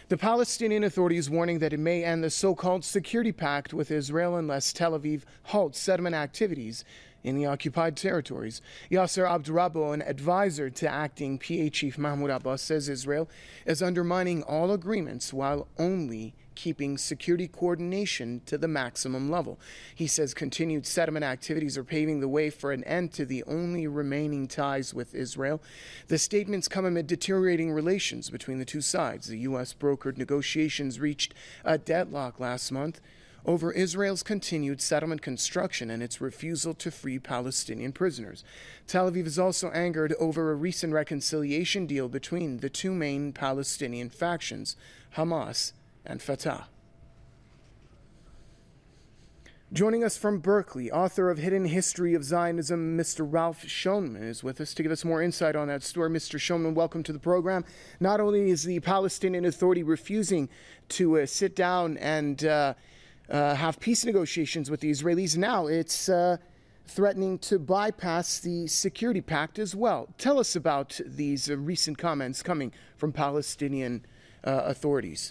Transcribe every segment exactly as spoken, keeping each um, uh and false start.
The Palestinian Authority is warning that it may end the so-called security pact with Israel unless Tel Aviv halts settlement activities in the occupied territories. Yasser Abdurrabbo, an advisor to acting P A Chief Mahmoud Abbas, says Israel is undermining all agreements while only keeping security coordination to the maximum level. He says continued settlement activities are paving the way for an end to the only remaining ties with Israel. The statements come amid deteriorating relations between the two sides. The U S brokered negotiations reached a deadlock last month over Israel's continued settlement construction and its refusal to free Palestinian prisoners. Tel Aviv is also angered over a recent reconciliation deal between the two main Palestinian factions, Hamas and Fatah. Joining us from Berkeley, author of Hidden History of Zionism, Mister Ralph Shonman is with us to give us more insight on that story. Mister Shonman, welcome to the program. Not only is the Palestinian Authority refusing to uh, sit down and uh, Uh, have peace negotiations with the Israelis, now it's uh, threatening to bypass the security pact as well. Tell us about these uh, recent comments coming from Palestinian uh, authorities.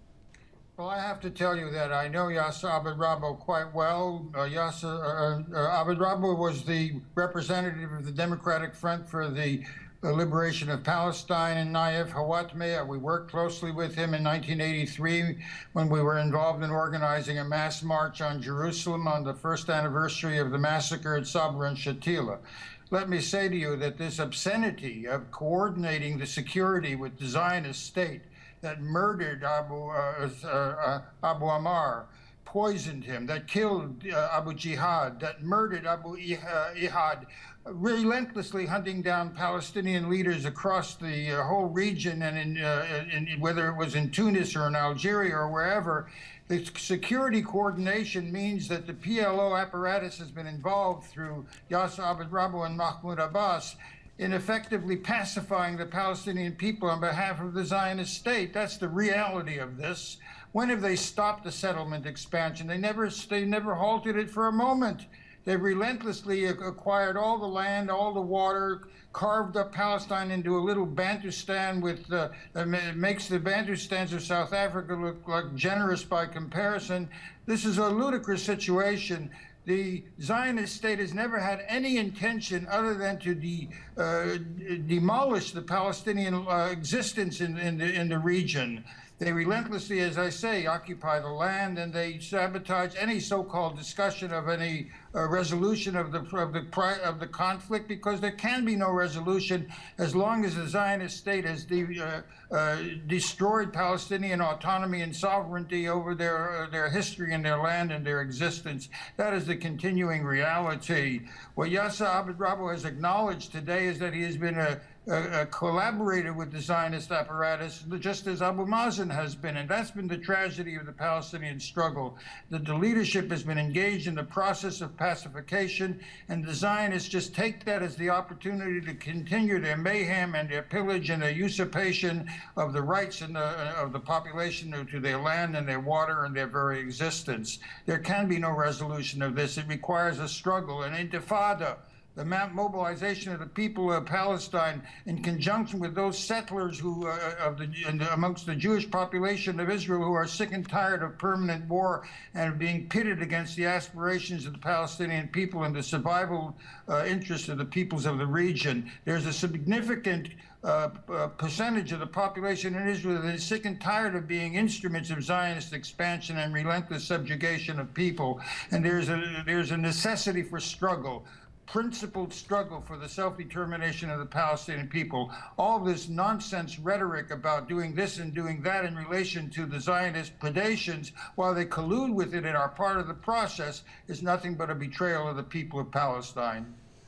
Well, I have to tell you that I know Yasser Abdurrabbo quite well. Uh, Yasser uh, uh, Abdurrabbo was the representative of the Democratic Front for the the liberation of Palestine in Nayef Hawatmeh. We worked closely with him in nineteen eighty-three when we were involved in organizing a mass march on Jerusalem on the first anniversary of the massacre at Sabra and Shatila. Let me say to you that this obscenity of coordinating the security with the Zionist state that murdered Abu, uh, uh, uh, Abu Ammar, poisoned him, that killed uh, Abu Jihad, that murdered Abu Ihad, relentlessly hunting down Palestinian leaders across the uh, whole region, and in, uh, in, whether it was in Tunis or in Algeria or wherever. The security coordination means that the P L O apparatus has been involved through Yasser Abdurrabbo and Mahmoud Abbas in effectively pacifying the Palestinian people on behalf of the Zionist state. That's the reality of this. When have they stopped the settlement expansion? They never, they never halted it for a moment. They've relentlessly acquired all the land, all the water, carved up Palestine into a little Bantustan with, uh, it makes the Bantustans of South Africa look like generous by comparison. This is a ludicrous situation. The Zionist state has never had any intention other than to de, uh, demolish the Palestinian uh, existence in, in, the, in the region. They relentlessly, as I say, occupy the land, and they sabotage any so-called discussion of any uh, resolution of the of the of the conflict, because there can be no resolution as long as the Zionist state has de, uh, uh, destroyed Palestinian autonomy and sovereignty over their uh, their history and their land and their existence. That is the continuing reality. What Yasser Abdurrabbo has acknowledged today is that he has been a A, a collaborator with the Zionist apparatus, just as Abu Mazen has been. And that's been the tragedy of the Palestinian struggle, that the leadership has been engaged in the process of pacification, and the Zionists just take that as the opportunity to continue their mayhem and their pillage and their usurpation of the rights and the, of the population to their land and their water and their very existence. There can be no resolution of this. It requires a struggle, an intifada, the mobilization of the people of Palestine in conjunction with those settlers who, uh, of the, in the, amongst the Jewish population of Israel, who are sick and tired of permanent war and of being pitted against the aspirations of the Palestinian people and the survival uh, interests of the peoples of the region. There's a significant uh, uh, percentage of the population in Israel that is sick and tired of being instruments of Zionist expansion and relentless subjugation of people. And there's a, there's a necessity for struggle. Principled struggle for the self-determination of the Palestinian people. All this nonsense rhetoric about doing this and doing that in relation to the Zionist predations, while they collude with it and are part of the process, is nothing but a betrayal of the people of Palestine.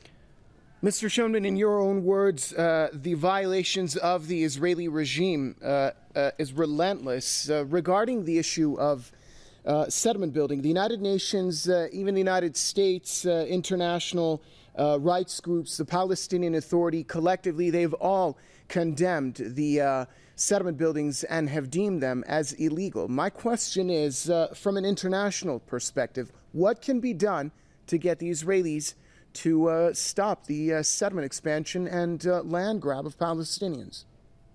Mister Shonman, in your own words, uh, the violations of the Israeli regime uh, uh, is relentless. Uh, regarding the issue of Uh, settlement building, the United Nations, uh, even the United States, uh, international uh, rights groups, the Palestinian Authority, collectively, they've all condemned the uh, settlement buildings and have deemed them as illegal. My question is, uh, from an international perspective, what can be done to get the Israelis to uh, stop the uh, settlement expansion and uh, land grab of Palestinians?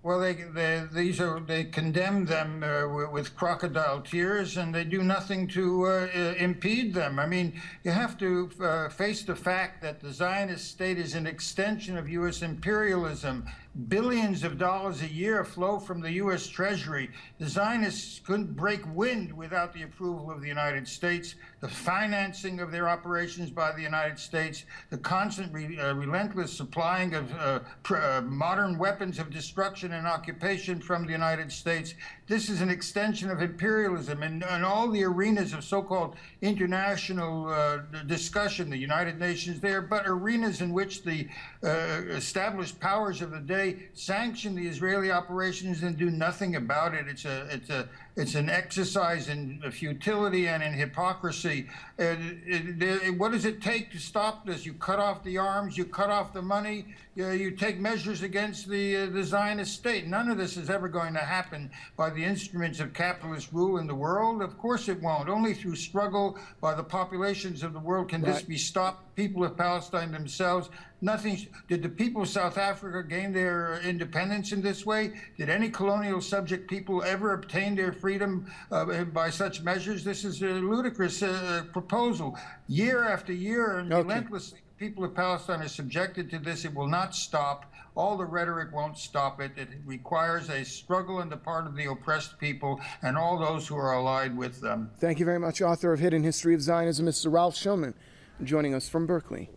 Well, they, they these are they condemn them uh, with, with crocodile tears, and they do nothing to uh, impede them. I mean, you have to uh, face the fact that the Zionist state is an extension of U S imperialism. Billions of dollars a year flow from the U S Treasury. The Zionists couldn't break wind without the approval of the United States. The financing of their operations by the United States, the constant, re, uh, relentless supplying of uh, pr uh, modern weapons of destruction and occupation from the United States. This is an extension of imperialism, and, and all the arenas of so-called international uh, discussion, the United Nations there, but arenas in which the uh, established powers of the day sanction the Israeli operations and do nothing about it. It's a, it's a, it's an exercise in futility and in hypocrisy. Uh, it, it, what does it take to stop this? You cut off the arms, you cut off the money, you, you take measures against the, uh, the Zionist state. None of this is ever going to happen by the instruments of capitalist rule in the world. Of course it won't. Only through struggle by the populations of the world can right. this be stopped. People of Palestine themselves. Nothing. Did the people of South Africa gain their independence in this way? Did any colonial subject people ever obtain their freedom uh, by such measures? This is a ludicrous uh, proposal. Year after year, and okay. relentlessly, people of Palestine are subjected to this. It will not stop. All the rhetoric won't stop it. It requires a struggle on the part of the oppressed people and all those who are allied with them. Thank you very much, author of Hidden History of Zionism, Mister Ralph Shillman, joining us from Berkeley.